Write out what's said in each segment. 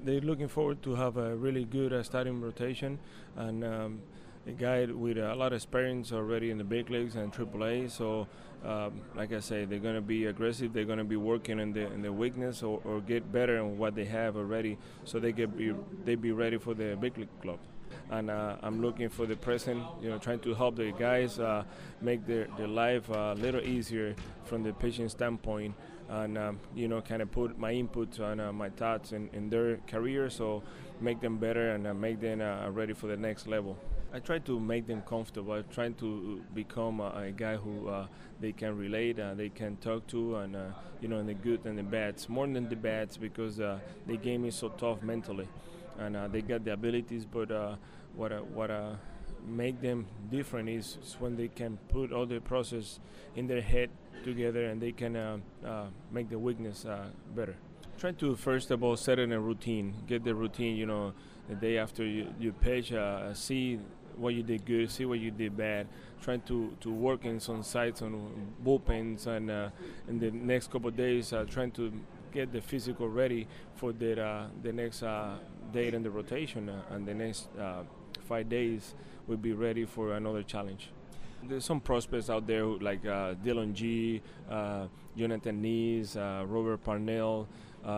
They're looking forward to have a really good starting rotation, and a guy with a lot of experience already in the big leagues and AAA. So, like I say, they're going to be aggressive. They're going to be working in the weakness or get better on what they have already, so they be ready for the big league club. And I'm looking for the present, trying to help the guys make their life a little easier from the pitching standpoint, and kind of put my input and my thoughts in their career, so make them better and make them ready for the next level. I try to make them comfortable. I try to become a guy who they can relate, they can talk to, and in the good and the bads. More than the bads, because the game is so tough mentally, and they got the abilities. But what make them different is when they can put all the process in their head together, and they can make the weakness better. Try to first of all set in a routine, get the routine. The day after you pitch, see what you did good, see what you did bad. Trying to work in some sites on bullpens, and in the next couple of days, trying to get the physical ready for the next date in the rotation, and the next 5 days we'll be ready for another challenge. There's some prospects out there like Dylan G, Jonathan Nees, Robert Parnell.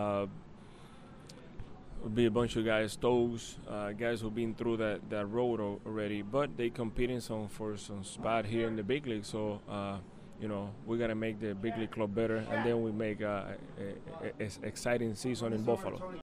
Will be a bunch of guys, Stokes, guys who've been through that road already, but they competing for some spot here in the big league. So we gotta make the big league club better, and then we make a exciting season in Buffalo.